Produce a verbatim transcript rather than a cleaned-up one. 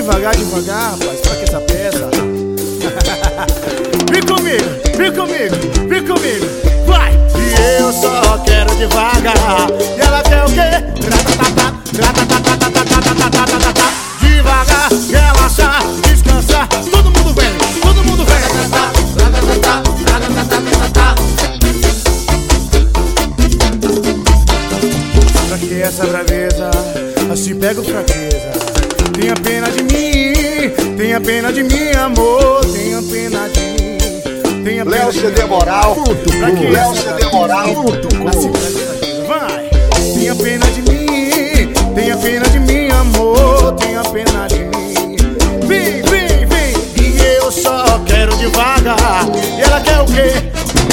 devagar, devagar, rapaz, pra que essa pressa? Vem comigo, vem comigo, vem comigo, vai! E eu só quero devagar, e ela quer o quê? Ratatata, ratatata, ratatata, devagar, relaxar, descansar, todo mundo vem, todo mundo vem. Pra que essa braveza? Assim pego fraqueza. Tenha pena de mim, tenha pena de mim, amor. Tenha pena de mim, tenha pena Léo de C D mim. Moral, Léo C D Moral, assim, vai. Tenha pena de mim, tenha pena de mim, amor. Tenha pena de mim. Vem, vem, vem. E eu só quero devagar. E ela quer o quê?